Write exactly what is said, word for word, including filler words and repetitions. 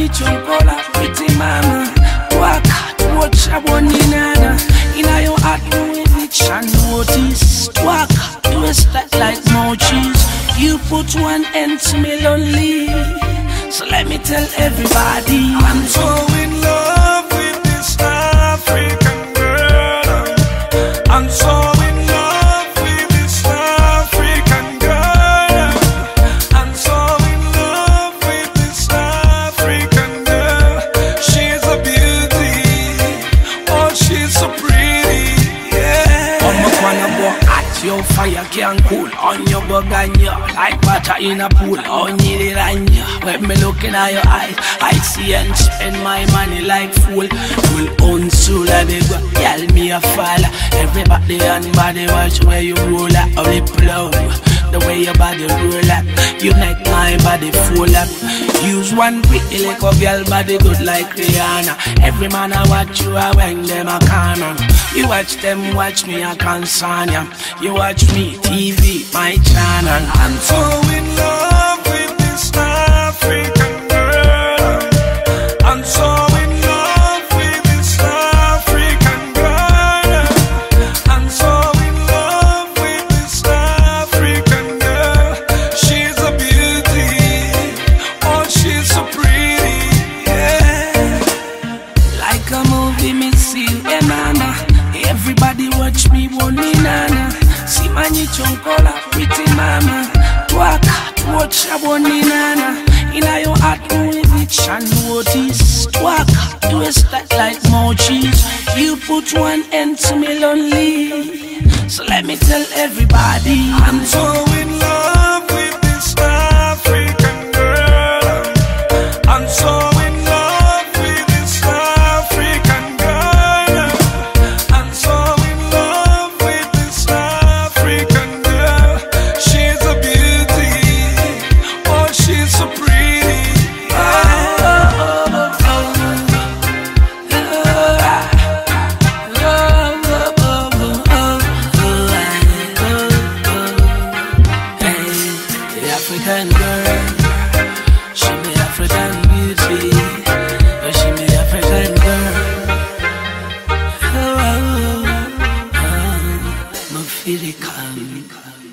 Simanyi chonkola pretty mama. Waka watch a one inana. Inna your heart with it and notice. Waka do a stack like mochis. You put one end to me lonely. So let me tell everybody, I'm so in love with this African girl. I'm so in love with this African girl. I'm so in love with this African girl. She's a beauty. Oh, she's so pretty. Yeah. on my corner go at your fire can cool. On your buganya like water in a pool. On your ranya when me looking at your eyes, I see and spend my money like fool. Full on soul I beg, girl me a fall. Everybody and body watch where you roll up, or lip low. The way your body roll up, you make my body full up. Use one pretty little girl body good like Rihanna. Every man I watch you, I when them a corner. You watch them, watch me, I concern ya. You watch me, T V, my channel. I'm so in love with this African girl. I'm so in love with this African girl. I'm so in love with this African girl. She's a beauty. Oh, she's so pretty. Yeah. Like a movie, me see a mama. Everybody watch me, one nana. Simanyi chonkola pretty mama. Waka watch a one nana. Inna your heart with it and notice. Waka do a stack like mochis. You put one end to me lonely. So let me tell everybody, I'm so in love with this African girl. I'm so in love with this African girl. I'm so in love with this African girl. She's a beauty. Oh, she's so pretty. African girl, she be African beauty, oh, she be African girl. Oh, oh, oh, oh, oh, oh, oh, oh, oh, oh, oh,